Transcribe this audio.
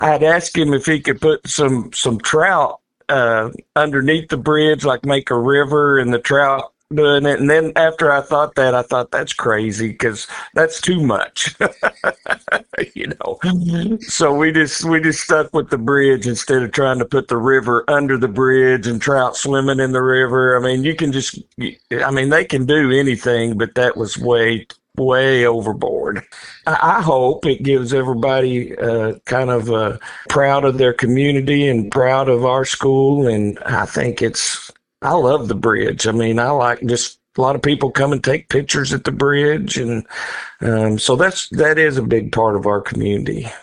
I'd ask him if he could put some trout underneath the bridge, like make a river and the trout doing it. And then after I thought that, I thought that's crazy because that's too much, you know. So we just stuck with the bridge instead of trying to put the river under the bridge and trout swimming in the river. I mean, you can just, I mean, they can do anything, but that was way overboard. I hope it gives everybody kind of proud of their community and proud of our school. And I think I love the bridge. I mean, I like just a lot of people come and take pictures at the bridge. And so that is a big part of our community.